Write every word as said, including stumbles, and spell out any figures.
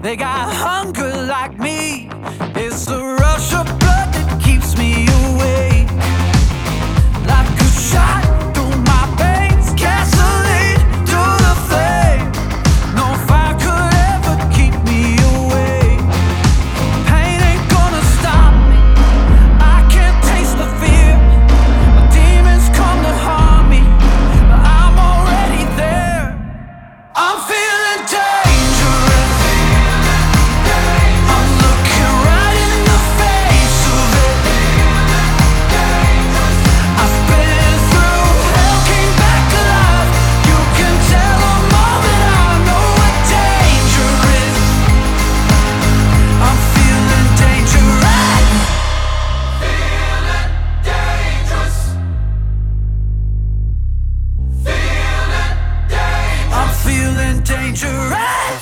They got hunger like me. It's the rush of blood that keeps me awake. Like a shot through my veins, gasoline to the flame. No fire could ever keep me away. Pain ain't gonna stop me. I can't taste the fear. My demons come to harm me, but I'm already there. I'm feeling dangerous. I'm looking right in the face of it. I've been through hell, came back alive. You can tell them all that I know what danger is. I'm feeling dangerous. Feeling dangerous. Feeling dangerous. I'm feeling dangerous.